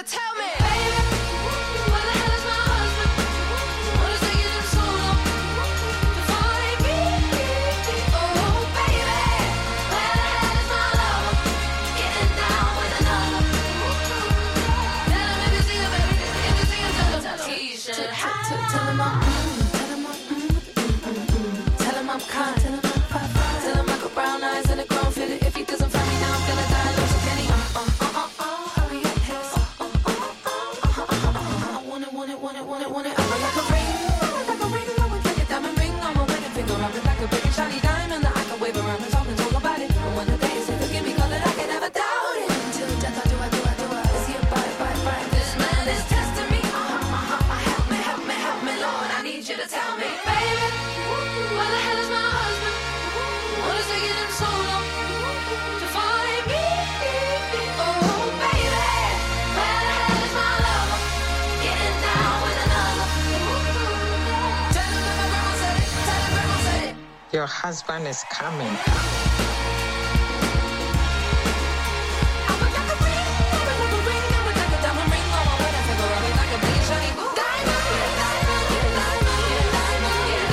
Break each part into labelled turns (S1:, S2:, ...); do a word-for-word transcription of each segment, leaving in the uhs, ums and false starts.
S1: tell me, baby, what the hell is my husband? What is taking him so long to find me? Oh, baby, where the hell is my lover? Getting down with another. Tell him if you see him, baby, if you see him, tell him, tell him he should have. Tell him I'm, tell him I'm, tell him I'm kind, tell him I'm fine, tell him I got brown eyes and a grown fitted. If he doesn't find me now, I'm gonna die. Lose a penny. Uh, uh, uh, uh, uh, hurry up, hiss. Uh, uh, uh, uh, uh, uh, uh, uh, I want it, want it, want it, want it, want it. I'm like a ring, like a ring. I would like a diamond ring on my wedding finger. I'm like a big and shiny diamond that I can wave around and talk and talk about it. And when the day is here, forgive me, 'cause that I can never doubt it. Until death, I do, I do, I do, I is he a bite, bite, bite? This man is testing me. Uh, uh, uh, uh, help me, help me, help me, Lord. I need you to tell me, baby, where the hell is my husband? What is taking him so long to find me? Oh, baby, where the hell is my lover? Getting down with another. Tell him that my grandma said it. Tell him grandma said it.
S2: Your husband is coming.
S1: I would like a ring, I would like a ring, I would like a diamond ring on my wedding finger. I would like a big shiny diamond, yeah, diamond, yeah, diamond, yeah, diamond, yeah,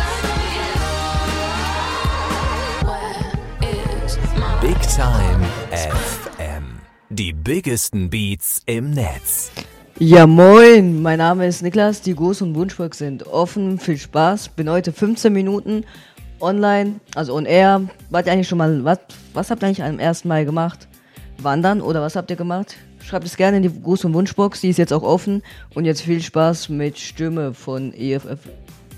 S1: diamond, yeah. Where is my
S3: Big Time F M. Die biggesten Beats im Netz.
S4: Ja moin, mein Name ist Niklas, die Gruß- und Wunschbox sind offen, viel Spaß, bin heute fünfzehn Minuten online, also on air. Wart ihr eigentlich schon mal, was, was habt ihr eigentlich am ersten Mai gemacht? Wandern oder was habt ihr gemacht? Schreibt es gerne in die Gruß- und Wunschbox, die ist jetzt auch offen und jetzt viel Spaß mit Stimme von E F F.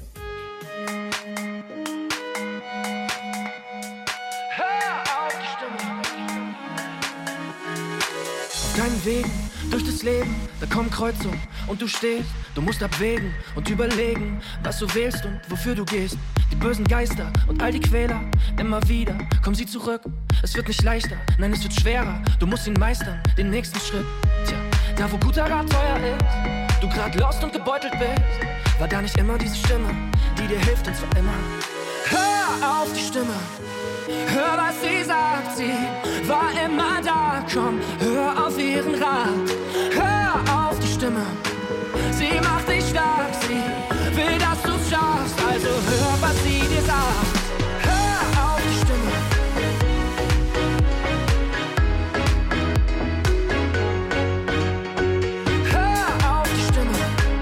S5: Auf deinen Wegen, durch das Leben, da kommen Kreuzungen und du stehst, du musst abwägen und überlegen, was du wählst und wofür du gehst. Die bösen Geister und all die Quäler, immer wieder kommen sie zurück. Es wird nicht leichter, nein, es wird schwerer, du musst ihn meistern, den nächsten Schritt. Tja, da wo guter Rat teuer ist, du grad lost und gebeutelt bist, war da nicht immer diese Stimme, die dir hilft und zwar immer. Hör auf die Stimme, hör was sie sagt, sie war immer da, komm, hör auf ihren Rat. Hör auf die Stimme, sie macht dich stark, sie will, dass du's schaffst, also hör, was sie dir sagt. Hör auf die Stimme. Hör auf die Stimme.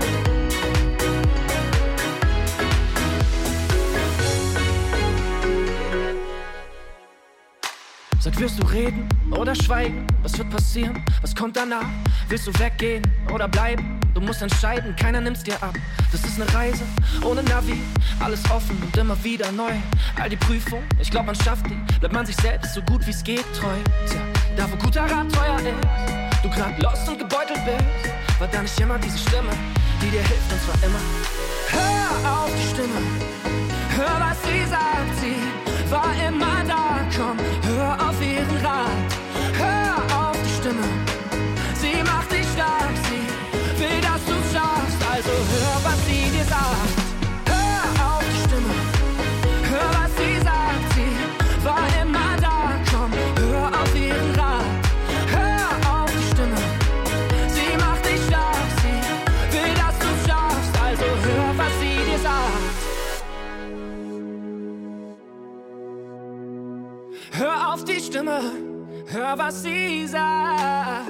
S5: Sag, wirst du reden oder schweigen? Was wird passieren? Was kommt danach? Willst du weggehen oder bleiben? Du musst entscheiden, keiner nimmt's dir ab. Das ist eine Reise ohne Navi, alles offen und immer wieder neu. All die Prüfungen, ich glaub man schafft die. Bleibt man sich selbst so gut wie's geht treu. Tja, da wo guter Rat teuer ist, du grad lost und gebeutelt bist, war da nicht immer diese Stimme, die dir hilft und zwar immer. Hör auf die Stimme, hör was sie sagt, sie war immer da, komm, hör auf ihren Rat. Hör auf die Stimme, sie macht dich stark, sie will, dass du's schaffst, also hör, was sie dir sagt. Hör auf die Stimme, hör, was sie sagt, sie war immer da, komm, hör auf ihren Rat. Hör auf die Stimme, sie macht dich stark, sie will, dass du's schaffst, also hör, was sie dir sagt. Hör auf die Stimme, hör, was sie sagt.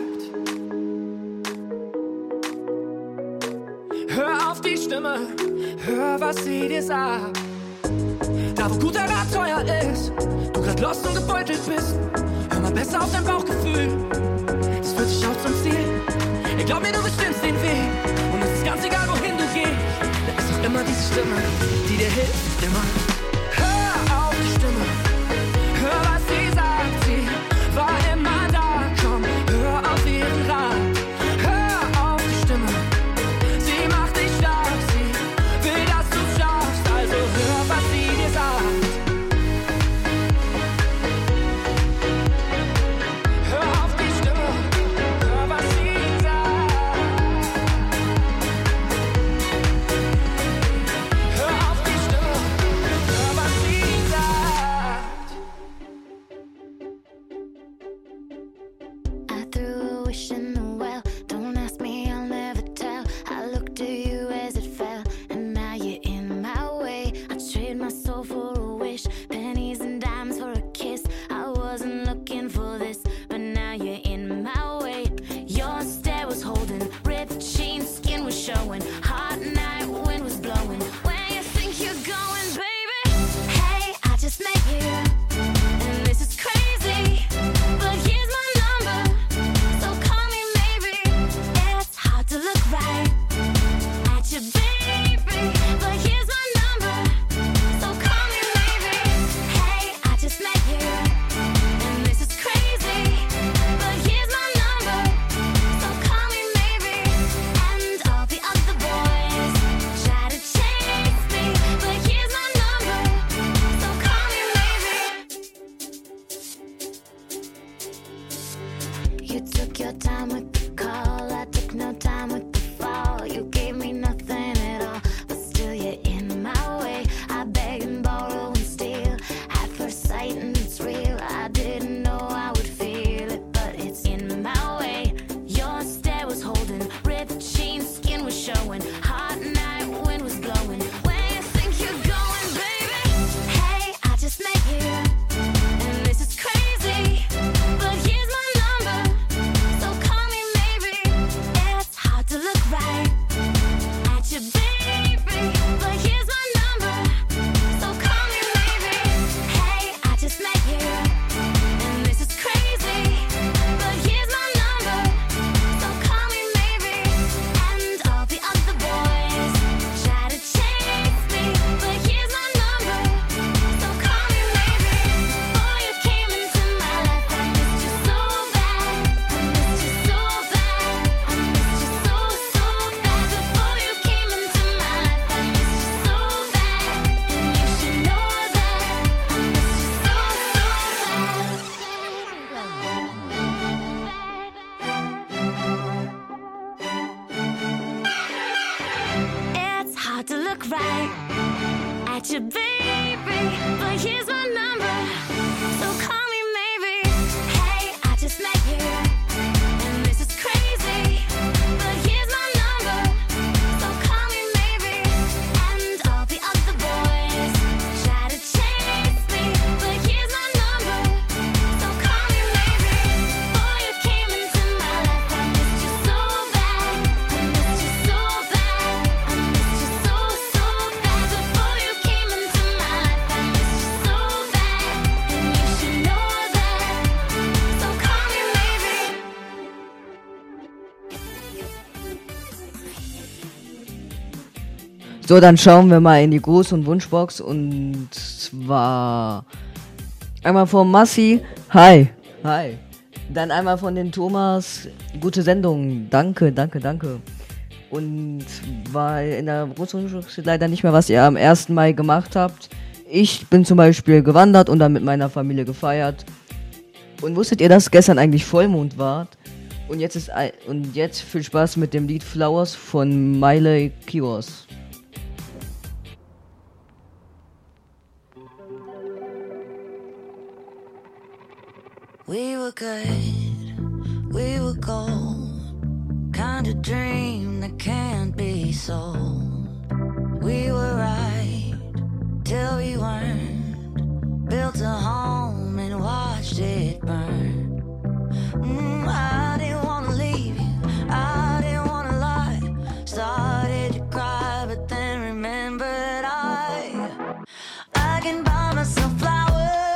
S5: Hör auf die Stimme, hör, was sie dir sagt. Da wo guter Rat teuer ist, du grad lost und gebeutelt bist, hör mal besser auf dein Bauchgefühl, das führt dich auch zum Ziel. Ich glaub mir, du bestimmst den Weg und es ist ganz egal, wohin du gehst. Da ist doch immer diese Stimme, die dir hilft, immer. Hör auf die Stimme, hör, was sie sagt, sie war immer da, komm, hör auf ihren Rat. Hör auf die Stimme, sie macht dich stark, sie will, dass du's schaffst, also hör, was sie dir sagt. Hör auf die Stimme, hör, was sie sagt. Hör auf die Stimme,
S1: want you, baby, but here's my number, so call me maybe. Hey, I just met you, and this is crazy, but here's my number, so call me maybe. And all the other boys try to chase me, but here's my number, so call me maybe. Before you came into my life, I missed you so bad, I missed you so bad, I missed you so, so bad. Before you came into my life, I missed you so bad, and you should know that, so call me maybe.
S4: So, dann schauen wir mal in die Gruß- und Wunschbox und zwar einmal von Massi, hi, hi. Dann einmal von den Thomas, gute Sendung, danke, danke, danke. Und weil in der Gruß- und Wunschbox steht leider nicht mehr, was ihr am ersten Mai gemacht habt. Ich bin zum Beispiel gewandert und dann mit meiner Familie gefeiert. Und wusstet ihr, dass gestern eigentlich Vollmond war? Und jetzt ist ei- und jetzt viel Spaß mit dem Lied Flowers von Miley Cyrus.
S6: We were good, we were gold, kind of dream that can't be sold. We were right till we weren't, built a home and watched it burn. Mm, I didn't wanna leave you, I didn't wanna lie, started to cry but then remembered I, I can buy myself flowers.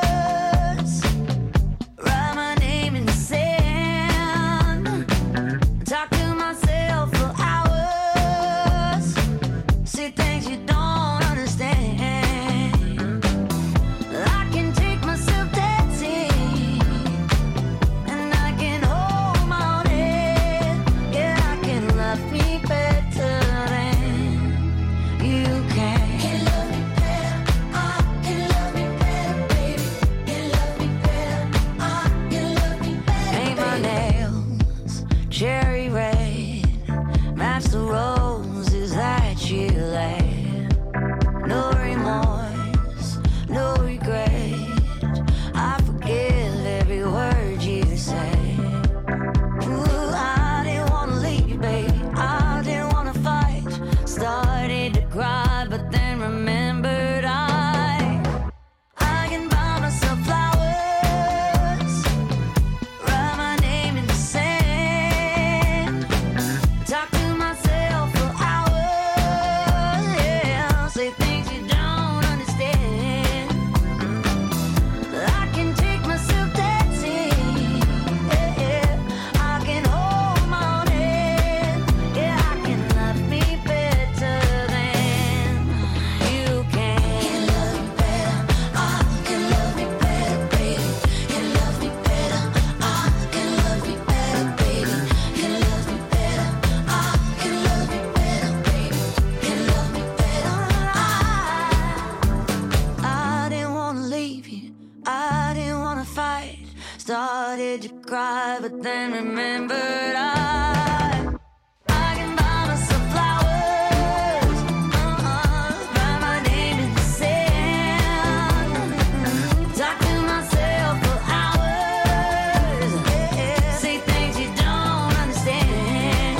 S6: Write my name in the sand. Talk to myself for hours. See things you don't understand. I can take myself dancing, and I can hold my own head. Yeah, I can love me better than you can. Can love me better. I can love me better, baby. Can love me better. I can love me better. Paint my nails cherry red, match the roses that you laid. No remorse, no regret. I forgive every word you say. Ooh, I didn't wanna leave, baby. I didn't wanna fight. Started to cry, but then remembered I, I can buy myself flowers. Write my name in the sand. Talk to myself for hours. Yeah, say things you don't understand. I can take myself dancing. Yeah, yeah. I can hold my own head. Yeah, I can love me better than you can. Can love me better. I can love me better, baby. Can love me better. I can love me better, baby. Can love me better. I can love me better, baby. Can love me better. I, I didn't wanna leave you. I didn't wanna fight. Started to cry, but then remembered I, I can buy myself flowers. Uh-uh. Write my name in the sand. Talk to myself for hours. Yeah. Say things you don't understand.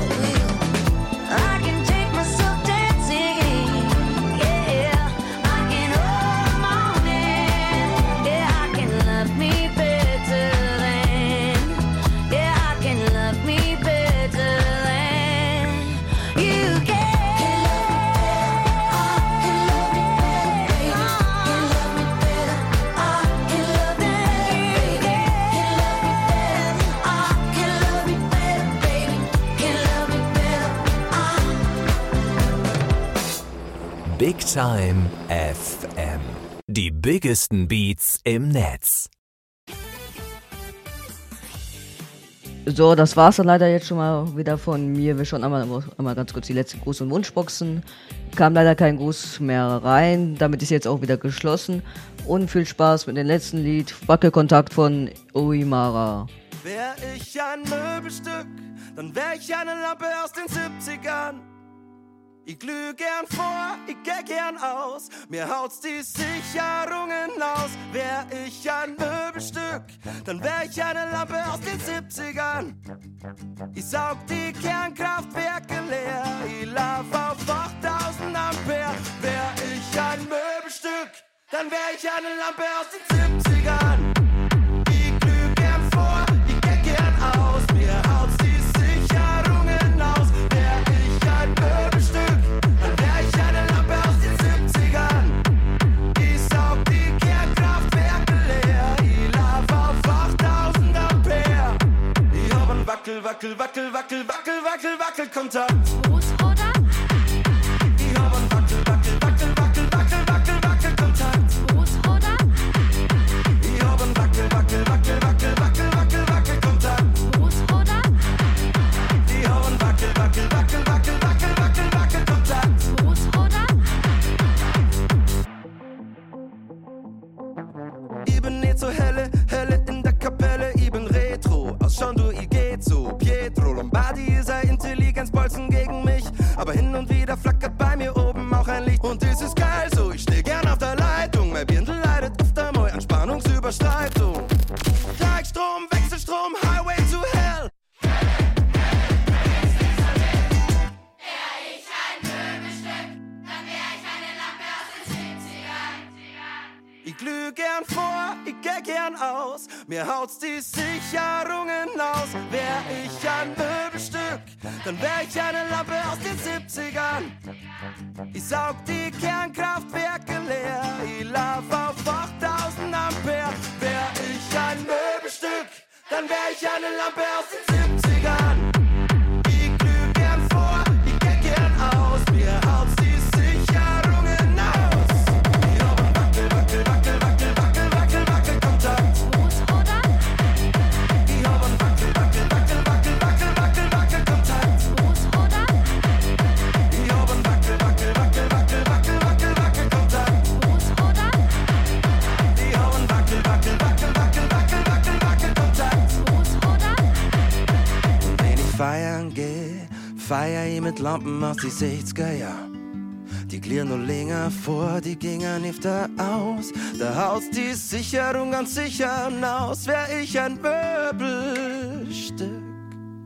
S6: I can take myself dancing. Yeah, I can hold my own hand. Yeah, I can love me better than. Yeah, I can love me better than you can. Can love me better. I can love me better. I can love me better, baby. Can love me better. I can love me better, baby. Can love me better.
S3: Big Time F M. Die biggesten Beats im Netz.
S4: So, das war's dann leider jetzt schon mal wieder von mir. Wir schauen einmal, einmal ganz kurz die letzten Gruß- und Wunschboxen. Kam leider kein Gruß mehr rein. Damit ist jetzt auch wieder geschlossen. Und viel Spaß mit dem letzten Lied. Wackelkontakt von Uimara.
S7: Wär ich ein Möbelstück, dann wär ich eine Lampe aus den siebzigern. Ich glüh gern vor, ich geh gern aus, mir haut's die Sicherungen aus. Wär ich ein Möbelstück, dann wär ich eine Lampe aus den siebzigern. Ich saug die Kernkraftwerke leer, ich lauf auf achttausend Ampere. Wär ich ein Möbelstück, dann wär ich eine Lampe aus den siebzigern. Ich glüh gern vor, ich geh gern aus, mir haut's die Sicherungen aus. Wär ich ein Möbelstück, dann wär ich eine Lampe aus den siebzigern. Ich saug die Kernkraftwerke leer, ich lauf auf achttausend Ampere. Ich hab ein Wackel, Wackel, Wackel, Wackel, Wackel, Wackel, Wackel, Kontakt.
S6: Fußroder,
S7: Ich hab ein Wackel, Wackel, Wackel, Wackel, Wackel, Wackel, Wackel, Kontakt.
S6: Fußroder,
S7: Ich hab ein Wackel, Wackel, Wackel, Wackel, Wackel, Wackel, Wackel, Kontakt.
S6: Fußroder,
S7: Ich hab ein Wackel, Wackel, Wackel, Wackel, Wackel, Wackel, Wackel, Kontakt.
S6: Fußroder,
S7: Ich bin nicht so helle, helle in der Kapelle, ich bin retro. Aus schon du, ich geht so. Pietro Lombardi ist ein Intelligenzbolzen gegen mich. Aber hin und wieder flackert bei mir oben auch ein Licht. Und das ist geil so, ich steh gern auf der Leitung. Mein Birndl leidet öfter mal an Spannungsüberschreitung. Gleichstrom, Wechselstrom, Highway to Hell. Ich glüh gern vor, ich geh gern aus, mir haut's die Sicherungen aus. Wär ich ein Möbelstück, dann wär ich eine Lampe aus den siebzigern. Ich saug die Kernkraftwerke leer, ich lauf auf achttausend Ampere. Wär ich ein Möbelstück, dann wär ich eine Lampe aus den siebzigern. Ich glüh gern vor, ich geh gern aus, mir haut's die Sicherungen aus. Ich hab ein Wackel, Wackel, Wackel, Wackel, Wackel, Wackel, Wackel, Kontakt.
S6: Fußroder,
S7: Ich hab ein Wackel, Wackel, Wackel, Wackel, Wackel, Wackel, Wackel, Kontakt.
S6: Fußroder,
S7: Ich hab ein Wackel, Wackel, Wackel, Wackel, Wackel, Wackel, Wackel, Kontakt.
S6: Fußroder,
S7: Ich hab ein Wackel, Wackel, Wackel, Wackel, Wackel, Wackel, Wackel, Kontakt.
S6: Fußroder,
S7: Und wenn ich feiern geh, feier ich mit Lampen aus die sechziger Jahr. Die glieren nur länger vor, die gingen öfter aus. Da haut's die Sicherung ganz sicher aus. Wär ich ein Möbelstück,